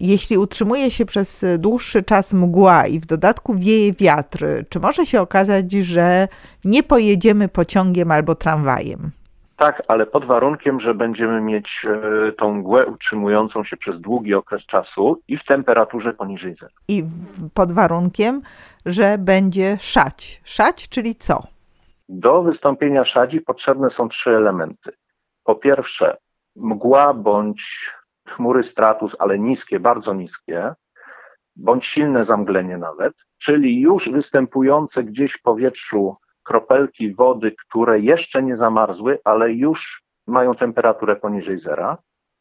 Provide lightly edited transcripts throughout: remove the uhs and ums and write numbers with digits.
Jeśli utrzymuje się przez dłuższy czas mgła i w dodatku wieje wiatr, czy może się okazać, że nie pojedziemy pociągiem albo tramwajem? Tak, ale pod warunkiem, że będziemy mieć tą mgłę utrzymującą się przez długi okres czasu i w temperaturze poniżej zera. I pod warunkiem, że będzie szać. Szać, czyli co? Do wystąpienia szadzi potrzebne są 3 elementy. Po pierwsze, mgła bądź chmury stratus, ale niskie, bardzo niskie, bądź silne zamglenie nawet, czyli już występujące gdzieś w powietrzu kropelki wody, które jeszcze nie zamarzły, ale już mają temperaturę poniżej zera.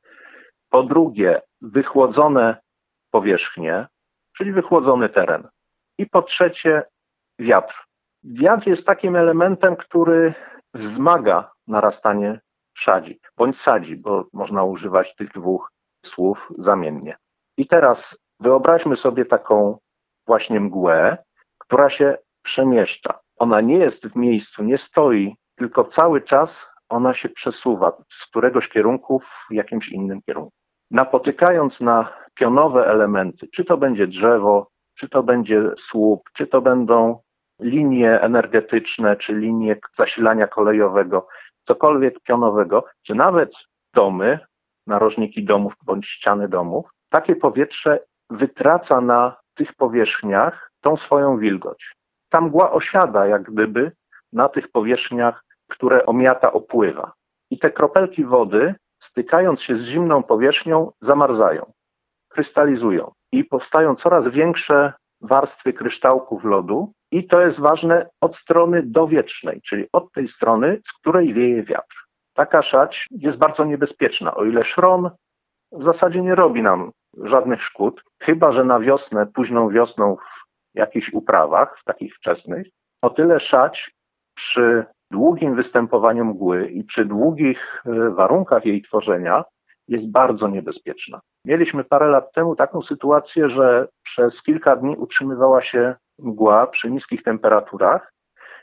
Po drugie, wychłodzone powierzchnie, czyli wychłodzony teren. I po trzecie, wiatr. Wiatr jest takim elementem, który wzmaga narastanie szadzi, bądź sadzi, bo można używać tych dwóch słów zamiennie. I teraz wyobraźmy sobie taką właśnie mgłę, która się przemieszcza. Ona nie jest w miejscu, nie stoi, tylko cały czas ona się przesuwa z któregoś kierunku w jakimś innym kierunku. Napotykając na pionowe elementy, czy to będzie drzewo, czy to będzie słup, czy to będą linie energetyczne, czy linie zasilania kolejowego, cokolwiek pionowego, czy nawet domy, narożniki domów bądź ściany domów, takie powietrze wytraca na tych powierzchniach tą swoją wilgoć. Ta mgła osiada jak gdyby na tych powierzchniach, które omiata, opływa. I te kropelki wody, stykając się z zimną powierzchnią, zamarzają, krystalizują i powstają coraz większe warstwy kryształków lodu i to jest ważne od strony dowietrznej, czyli od tej strony, z której wieje wiatr. Taka szadź jest bardzo niebezpieczna, o ile szron w zasadzie nie robi nam żadnych szkód, chyba że na wiosnę, późną wiosną w jakichś uprawach, w takich wczesnych, o tyle szadź przy długim występowaniu mgły i przy długich warunkach jej tworzenia jest bardzo niebezpieczna. Mieliśmy parę lat temu taką sytuację, że przez kilka dni utrzymywała się mgła przy niskich temperaturach,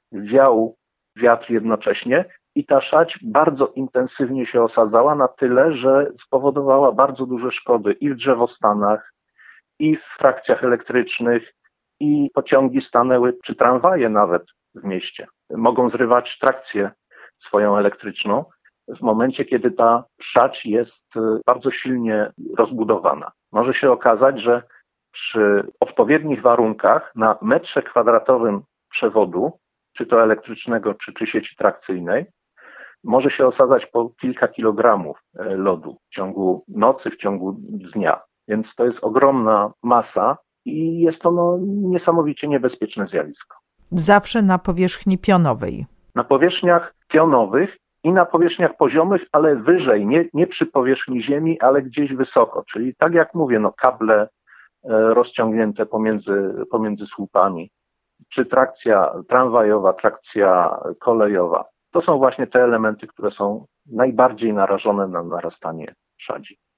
wiał wiatr jednocześnie i ta szadź bardzo intensywnie się osadzała na tyle, że spowodowała bardzo duże szkody i w drzewostanach, i w trakcjach elektrycznych, i pociągi stanęły, czy tramwaje nawet w mieście. Mogą zrywać trakcję swoją elektryczną w momencie, kiedy ta szadź jest bardzo silnie rozbudowana. Może się okazać, że przy odpowiednich warunkach na metrze kwadratowym przewodu, czy to elektrycznego, czy sieci trakcyjnej, może się osadzać po kilka kilogramów lodu w ciągu nocy, w ciągu dnia. Więc to jest ogromna masa i jest to niesamowicie niebezpieczne zjawisko. Zawsze na powierzchni pionowej. Na powierzchniach pionowych i na powierzchniach poziomych, ale wyżej, nie przy powierzchni ziemi, ale gdzieś wysoko. Czyli tak jak mówię, kable rozciągnięte pomiędzy słupami, czy trakcja tramwajowa, trakcja kolejowa. To są właśnie te elementy, które są najbardziej narażone na narastanie szadzi.